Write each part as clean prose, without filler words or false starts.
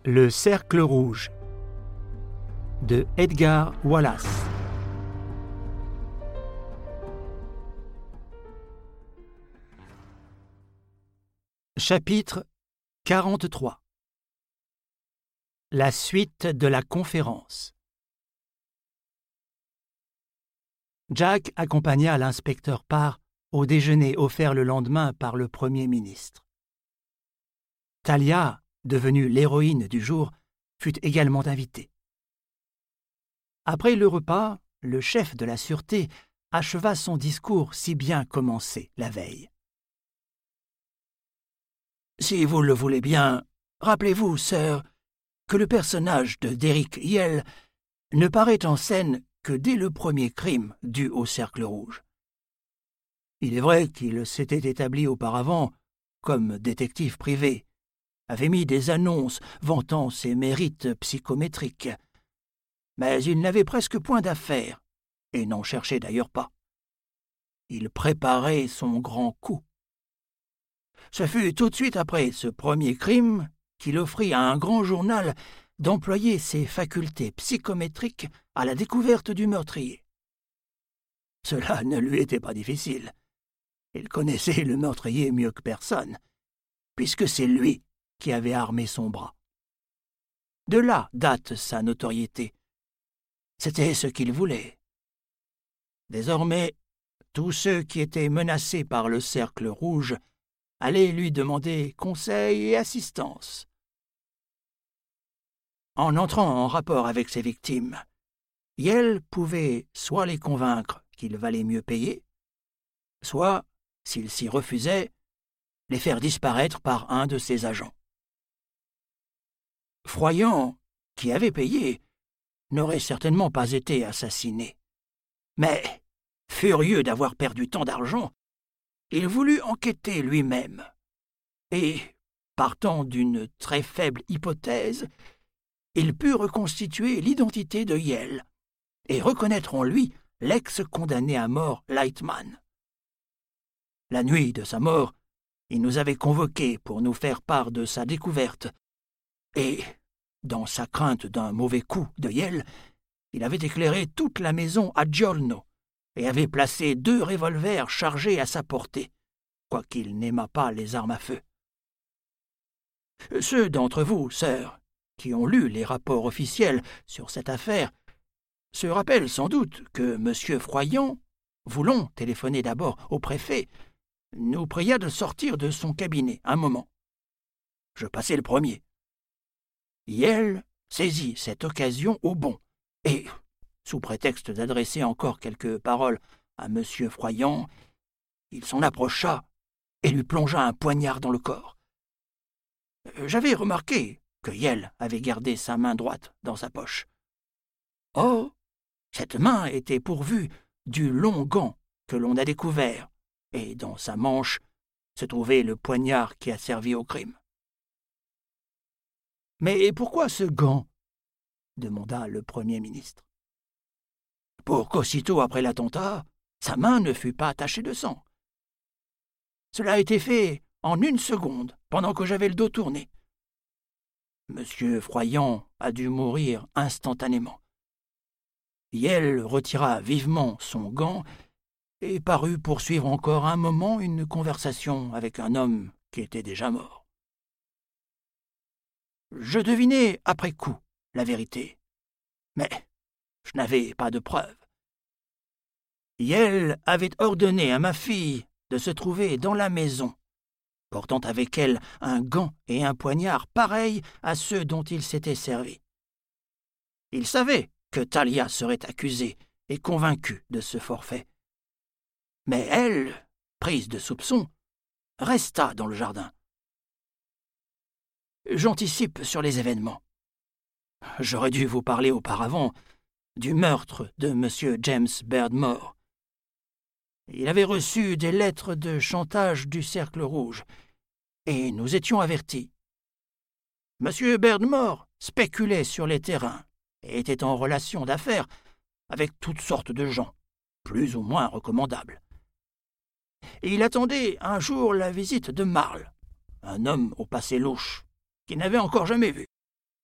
Le cercle rouge de Edgar Wallace. Chapitre 43. La suite de la conférence. Jack accompagna l'inspecteur Parr au déjeuner offert le lendemain par le Premier ministre. Talia, devenue l'héroïne du jour, fut également invitée. Après le repas, le chef de la sûreté acheva son discours si bien commencé la veille. « Si vous le voulez bien, rappelez-vous, sir, que le personnage de Derrick Yell ne paraît en scène que dès le premier crime dû au Cercle Rouge. Il est vrai qu'il s'était établi auparavant comme détective privé, avait mis des annonces vantant ses mérites psychométriques, mais il n'avait presque point d'affaires, et n'en cherchait d'ailleurs pas. Il préparait son grand coup. Ce fut tout de suite après ce premier crime qu'il offrit à un grand journal d'employer ses facultés psychométriques à la découverte du meurtrier. Cela ne lui était pas difficile. Il connaissait le meurtrier mieux que personne, puisque c'est lui qui avait armé son bras. De là date sa notoriété. C'était ce qu'il voulait. Désormais, tous ceux qui étaient menacés par le Cercle Rouge allaient lui demander conseil et assistance. En entrant en rapport avec ses victimes, Yell pouvait soit les convaincre qu'il valait mieux payer, soit, s'il s'y refusait, les faire disparaître par un de ses agents. Froyant, qui avait payé, n'aurait certainement pas été assassiné. Mais, furieux d'avoir perdu tant d'argent, il voulut enquêter lui-même. Et, partant d'une très faible hypothèse, il put reconstituer l'identité de Yell et reconnaître en lui l'ex-condamné à mort Lightman. La nuit de sa mort, il nous avait convoqués pour nous faire part de sa découverte, et, dans sa crainte d'un mauvais coup de Yell, il avait éclairé toute la maison à Giorno et avait placé 2 revolvers chargés à sa portée, quoiqu'il n'aimât pas les armes à feu. Ceux d'entre vous, sœurs, qui ont lu les rapports officiels sur cette affaire, se rappellent sans doute que M. Froyant, voulant téléphoner d'abord au préfet, nous pria de sortir de son cabinet un moment. Je passai le premier. Yell saisit cette occasion au bond, et, sous prétexte d'adresser encore quelques paroles à M. Froyant, il s'en approcha et lui plongea un poignard dans le corps. J'avais remarqué que Yell avait gardé sa main droite dans sa poche. Or, cette main était pourvue du long gant que l'on a découvert, et dans sa manche se trouvait le poignard qui a servi au crime. « Mais pourquoi ce gant ?» demanda le Premier ministre. « Pour qu'aussitôt après l'attentat, sa main ne fût pas tachée de sang. Cela a été fait en 1 seconde, pendant que j'avais le dos tourné. Monsieur Froyant a dû mourir instantanément. Yell retira vivement son gant et parut poursuivre encore un moment une conversation avec un homme qui était déjà mort. Je devinai après coup la vérité, mais je n'avais pas de preuves. Yell avait ordonné à ma fille de se trouver dans la maison, portant avec elle un gant et un poignard pareils à ceux dont il s'était servi. Il savait que Talia serait accusée et convaincue de ce forfait. Mais elle, prise de soupçon, resta dans le jardin. J'anticipe sur les événements. J'aurais dû vous parler auparavant du meurtre de M. James Beardmore. Il avait reçu des lettres de chantage du Cercle Rouge, et nous étions avertis. M. Beardmore spéculait sur les terrains et était en relation d'affaires avec toutes sortes de gens, plus ou moins recommandables. Et il attendait un jour la visite de Marle, un homme au passé louche, qu'il n'avait encore jamais vu.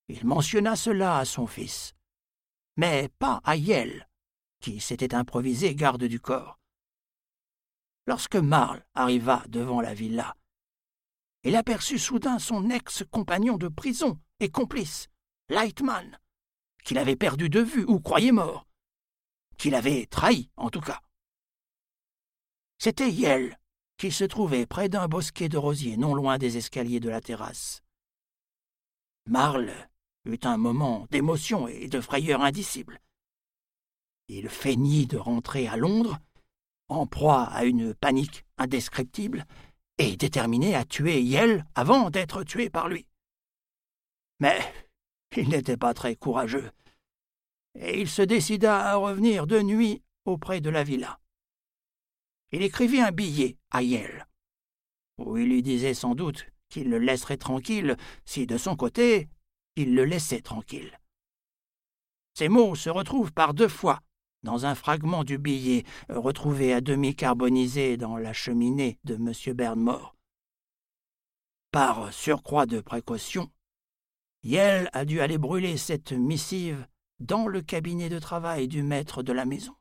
Il mentionna cela à son fils, mais pas à Yell, qui s'était improvisé garde du corps. Lorsque Marle arriva devant la villa, il aperçut soudain son ex-compagnon de prison et complice, Lightman, qu'il avait perdu de vue ou croyait mort, qu'il avait trahi en tout cas. C'était Yell, qui se trouvait près d'un bosquet de rosiers non loin des escaliers de la terrasse. Marle eut un moment d'émotion et de frayeur indicible. Il feignit de rentrer à Londres, en proie à une panique indescriptible et déterminé à tuer Yell avant d'être tué par lui. Mais il n'était pas très courageux, et il se décida à revenir de nuit auprès de la villa. Il écrivit un billet à Yell, où il lui disait sans doute qu'il le laisserait tranquille si, de son côté, il le laissait tranquille. Ces mots se retrouvent par 2 fois dans un fragment du billet retrouvé à demi carbonisé dans la cheminée de M. Bernmore. Par surcroît de précaution, Yell a dû aller brûler cette missive dans le cabinet de travail du maître de la maison.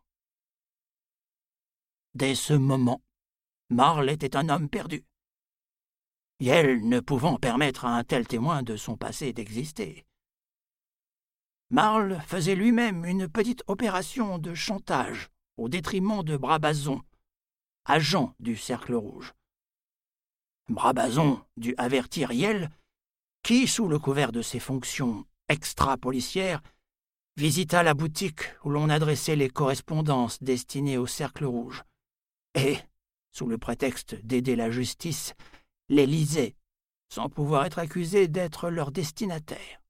Dès ce moment, Marle était un homme perdu. Yell ne pouvant permettre à un tel témoin de son passé d'exister. Marle faisait lui-même une petite opération de chantage au détriment de Brabazon, agent du Cercle Rouge. Brabazon dut avertir Yell, qui, sous le couvert de ses fonctions extra-policières, visita la boutique où l'on adressait les correspondances destinées au Cercle Rouge, et, sous le prétexte d'aider la justice, les lisait, sans pouvoir être accusé d'être leur destinataire.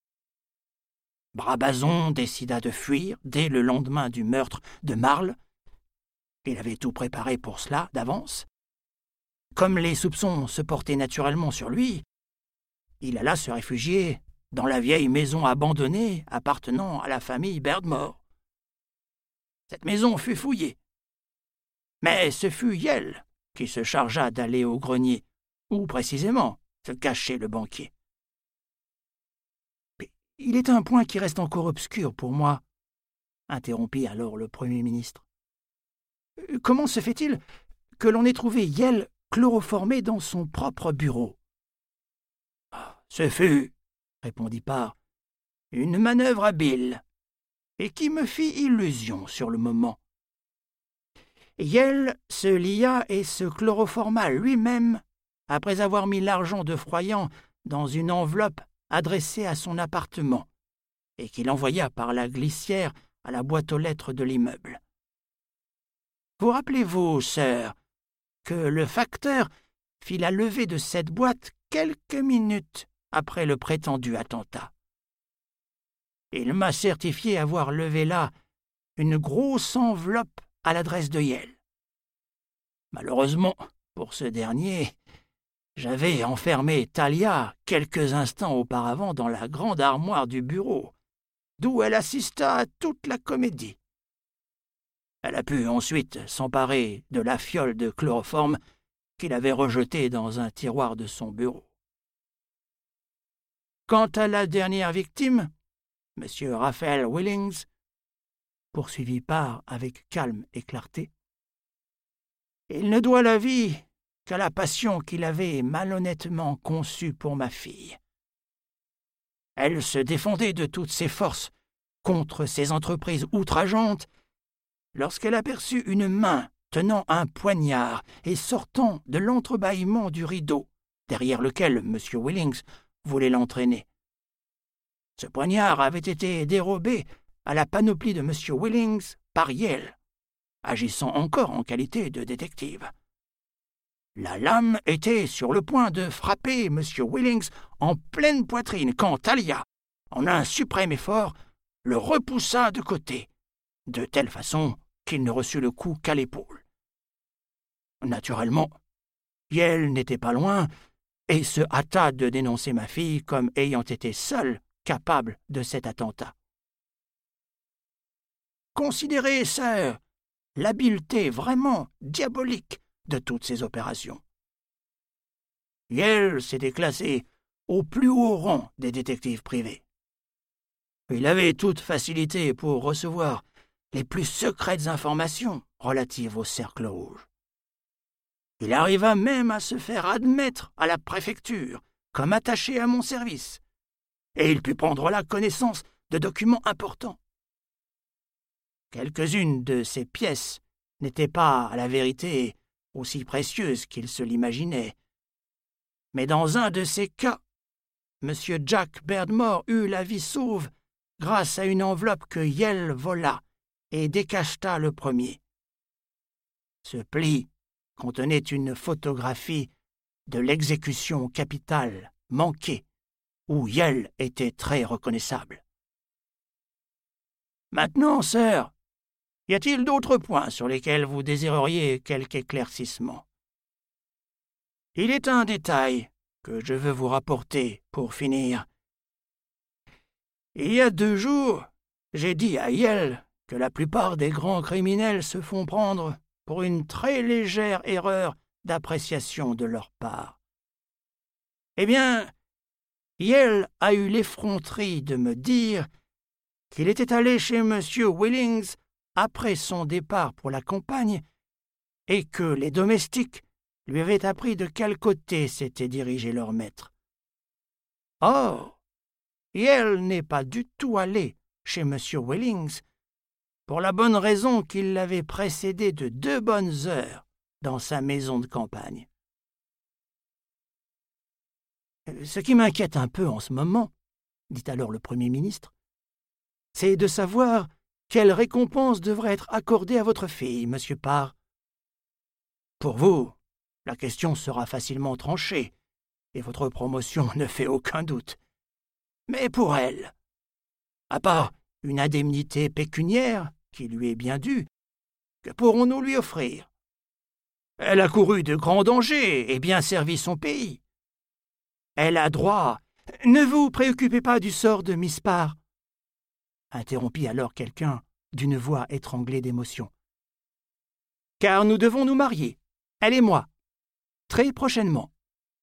Brabazon décida de fuir dès le lendemain du meurtre de Marle. Il avait tout préparé pour cela d'avance. Comme les soupçons se portaient naturellement sur lui, il alla se réfugier dans la vieille maison abandonnée appartenant à la famille Bernmore. Cette maison fut fouillée. Mais ce fut Yell qui se chargea d'aller au grenier, où précisément se cachait le banquier. « Il est un point qui reste encore obscur pour moi, » interrompit alors le Premier ministre. « Comment se fait-il que l'on ait trouvé Yell chloroformé dans son propre bureau ?»« Ce fut, » répondit Parr, « une manœuvre habile, et qui me fit illusion sur le moment. Yell se lia et se chloroforma lui-même après avoir mis l'argent de Froyant dans une enveloppe adressée à son appartement et qu'il envoya par la glissière à la boîte aux lettres de l'immeuble. Vous rappelez-vous, sœur, que le facteur fit la levée de cette boîte quelques minutes après le prétendu attentat. Il m'a certifié avoir levé là une grosse enveloppe à l'adresse de Yell. Malheureusement, pour ce dernier, j'avais enfermé Thalia quelques instants auparavant dans la grande armoire du bureau, d'où elle assista à toute la comédie. Elle a pu ensuite s'emparer de la fiole de chloroforme qu'il avait rejetée dans un tiroir de son bureau. Quant à la dernière victime, M. Raphael Willings, poursuivit Parr avec calme et clarté, il ne doit la vie qu'à la passion qu'il avait malhonnêtement conçue pour ma fille. Elle se défendait de toutes ses forces contre ces entreprises outrageantes lorsqu'elle aperçut une main tenant un poignard et sortant de l'entrebâillement du rideau, derrière lequel M. Willings voulait l'entraîner. Ce poignard avait été dérobé à la panoplie de M. Willings par Yell, agissant encore en qualité de détective. La lame était sur le point de frapper M. Willings en pleine poitrine quand Thalia, en un suprême effort, le repoussa de côté, de telle façon qu'il ne reçut le coup qu'à l'épaule. Naturellement, Yell n'était pas loin et se hâta de dénoncer ma fille comme ayant été seule capable de cet attentat. Considérez, sœur, l'habileté vraiment diabolique de toutes ces opérations. Yell s'était classé au plus haut rang des détectives privés. Il avait toute facilité pour recevoir les plus secrètes informations relatives au Cercle Rouge. Il arriva même à se faire admettre à la préfecture comme attaché à mon service, et il put prendre là connaissance de documents importants. Quelques-unes de ces pièces n'étaient pas, à la vérité, aussi précieuses qu'il se l'imaginait. Mais dans un de ces cas, M. Jack Beardmore eut la vie sauve grâce à une enveloppe que Yell vola et décacheta le premier. Ce pli contenait une photographie de l'exécution capitale manquée, où Yell était très reconnaissable. Maintenant, sœur, y a-t-il d'autres points sur lesquels vous désireriez quelque éclaircissement? Il est un détail que je veux vous rapporter pour finir. Il y a 2 jours, j'ai dit à Yell que la plupart des grands criminels se font prendre pour une très légère erreur d'appréciation de leur part. Eh bien, Yell a eu l'effronterie de me dire qu'il était allé chez M. Willings après son départ pour la campagne et que les domestiques lui avaient appris de quel côté s'était dirigé leur maître. Or, Yell n'est pas du tout allé chez M. Willings pour la bonne raison qu'il l'avait précédé de 2 bonnes heures dans sa maison de campagne. « Ce qui m'inquiète un peu en ce moment, » dit alors le Premier ministre, « c'est de savoir quelle récompense devrait être accordée à votre fille, monsieur Parr. Pour vous, la question sera facilement tranchée, et votre promotion ne fait aucun doute. Mais pour elle, à part une indemnité pécuniaire qui lui est bien due, que pourrons-nous lui offrir? Elle a couru de grands dangers et bien servi son pays. Elle a droit... » « Ne vous préoccupez pas du sort de Miss Parr, » interrompit alors quelqu'un d'une voix étranglée d'émotion. « Car nous devons nous marier, elle et moi, très prochainement. »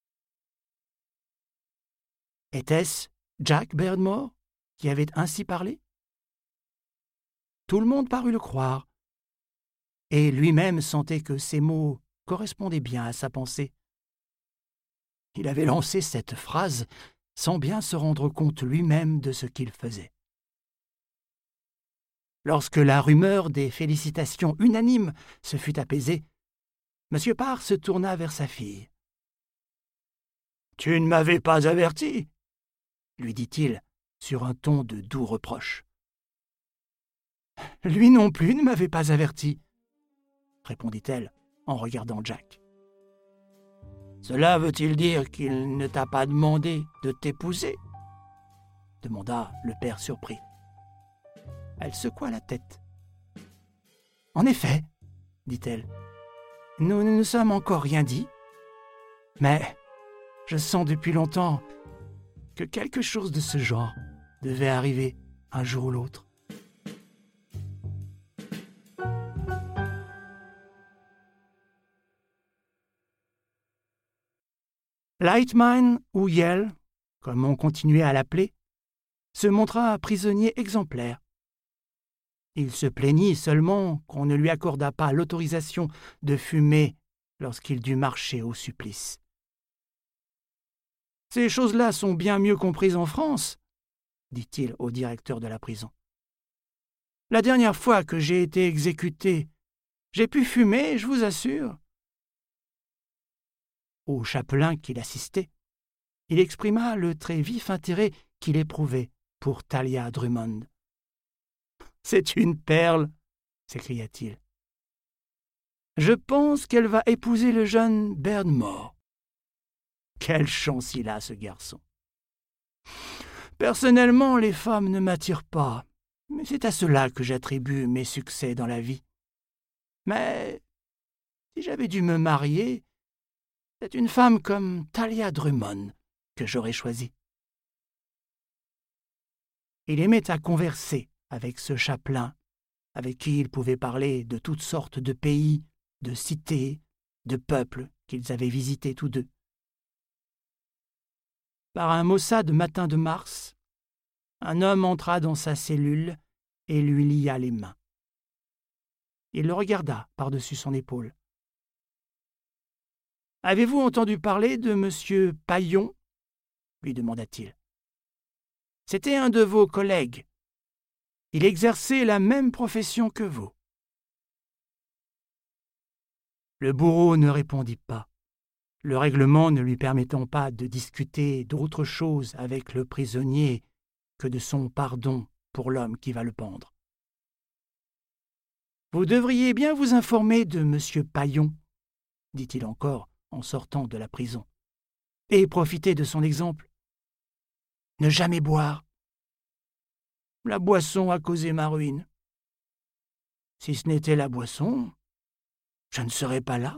Était-ce Jack Beardmore qui avait ainsi parlé? Tout le monde parut le croire, et lui-même sentait que ces mots correspondaient bien à sa pensée. Il avait lancé cette phrase sans bien se rendre compte lui-même de ce qu'il faisait. Lorsque la rumeur des félicitations unanimes se fut apaisée, M. Parr se tourna vers sa fille. « Tu ne m'avais pas averti » lui dit-il sur un ton de doux reproche. « Lui non plus ne m'avait pas averti » répondit-elle en regardant Jack. « Cela veut-il dire qu'il ne t'a pas demandé de t'épouser » demanda le père surpris. Elle secoua la tête. « En effet, » dit-elle, « nous ne nous sommes encore rien dit, mais je sens depuis longtemps que quelque chose de ce genre devait arriver un jour ou l'autre. » Lightmine, ou Yell, comme on continuait à l'appeler, se montra prisonnier exemplaire. Il se plaignit seulement qu'on ne lui accordât pas l'autorisation de fumer lorsqu'il dut marcher au supplice. « Ces choses-là sont bien mieux comprises en France, » dit-il au directeur de la prison. « La dernière fois que j'ai été exécuté, j'ai pu fumer, je vous assure. » Au chapelain qui l'assistait, il exprima le très vif intérêt qu'il éprouvait pour Thalia Drummond. « C'est une perle !» s'écria-t-il. « Je pense qu'elle va épouser le jeune Beardmore. Quelle chance il a, ce garçon! Personnellement, les femmes ne m'attirent pas, mais c'est à cela que j'attribue mes succès dans la vie. Mais si j'avais dû me marier, c'est une femme comme Thalia Drummond que j'aurais choisie. » Il aimait à converser avec ce chapelain, avec qui il pouvait parler de toutes sortes de pays, de cités, de peuples qu'ils avaient visités tous deux. Par un maussade matin de mars, un homme entra dans sa cellule et lui lia les mains. Il le regarda par-dessus son épaule. « Avez-vous entendu parler de M. Paillon ?» lui demanda-t-il. « C'était un de vos collègues. Il exerçait la même profession que vous. » Le bourreau ne répondit pas, le règlement ne lui permettant pas de discuter d'autre chose avec le prisonnier que de son pardon pour l'homme qui va le pendre. « Vous devriez bien vous informer de M. Paillon, » dit-il encore en sortant de la prison, « et profiter de son exemple. Ne jamais boire. La boisson a causé ma ruine. Si ce n'était la boisson, je ne serais pas là. »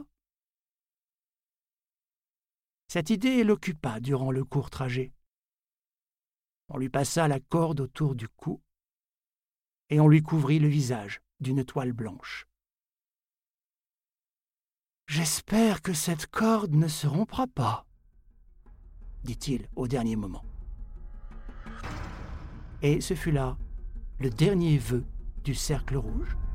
Cette idée l'occupa durant le court trajet. On lui passa la corde autour du cou et on lui couvrit le visage d'une toile blanche. « J'espère que cette corde ne se rompra pas, » dit-il au dernier moment. Et ce fut là le dernier vœu du Cercle Rouge.